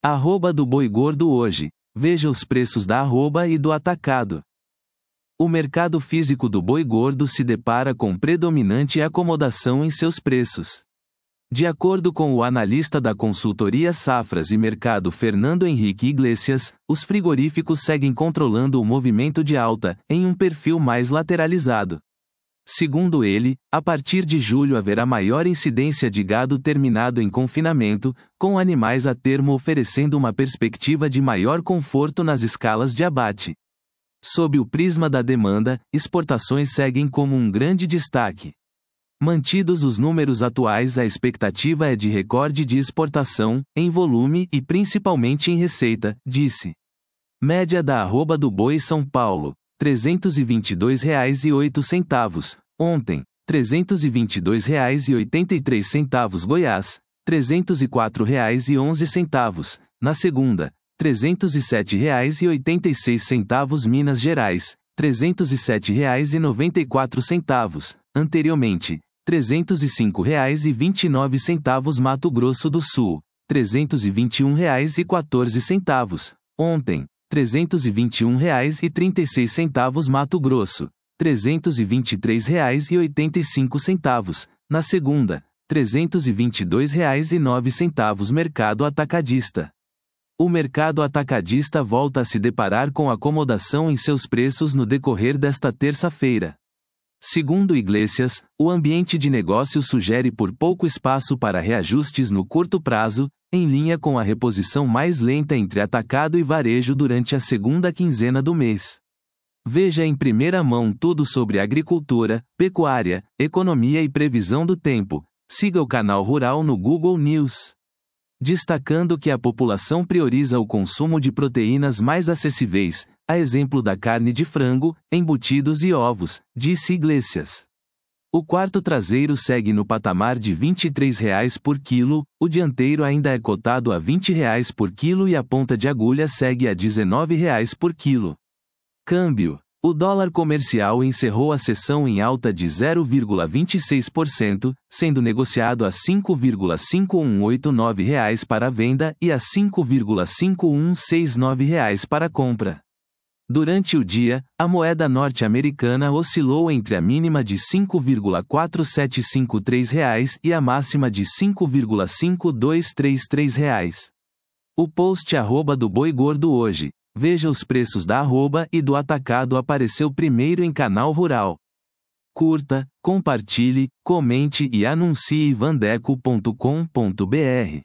Arroba do boi gordo hoje. Veja os preços da arroba e do atacado. O mercado físico do boi gordo se depara com predominante acomodação em seus preços. De acordo com o analista da consultoria Safras e Mercado Fernando Henrique Iglesias, os frigoríficos seguem controlando o movimento de alta, em um perfil mais lateralizado. Segundo ele, a partir de julho haverá maior incidência de gado terminado em confinamento, com animais a termo oferecendo uma perspectiva de maior conforto nas escalas de abate. Sob o prisma da demanda, exportações seguem como um grande destaque. Mantidos os números atuais, a expectativa é de recorde de exportação, em volume e principalmente em receita, disse. Média da arroba do boi São Paulo, R$ 322,08. Ontem, R$ 322,83. Goiás, R$ 304,11. Na segunda, R$ 307,86. Minas Gerais, R$ 307,94. Anteriormente, R$ 305,29. Mato Grosso do Sul, R$ 321,14. Ontem, R$ 321,36. Mato Grosso, R$ 323,85. Na segunda, R$ 322,09. Mercado atacadista. O mercado atacadista volta a se deparar com acomodação em seus preços no decorrer desta terça-feira. Segundo Iglesias, o ambiente de negócio sugere por pouco espaço para reajustes no curto prazo, em linha com a reposição mais lenta entre atacado e varejo durante a segunda quinzena do mês. Veja em primeira mão tudo sobre agricultura, pecuária, economia e previsão do tempo. Siga o canal Rural no Google News. Destacando que a população prioriza o consumo de proteínas mais acessíveis, a exemplo da carne de frango, embutidos e ovos, disse Iglesias. O quarto traseiro segue no patamar de R$ 23,00 por quilo, o dianteiro ainda é cotado a R$ 20,00 por quilo e a ponta de agulha segue a R$ 19,00 por quilo. Câmbio. O dólar comercial encerrou a sessão em alta de 0,26%, sendo negociado a R$ 5,5189 para a venda e a R$ 5,5169 para a compra. Durante o dia, a moeda norte-americana oscilou entre a mínima de R$ 5,4753 e a máxima de R$ 5,5233. O post @ do boi gordo hoje. Veja os preços da arroba e do atacado apareceu primeiro em Canal Rural. Curta, compartilhe, comente e anuncie vandeco.com.br.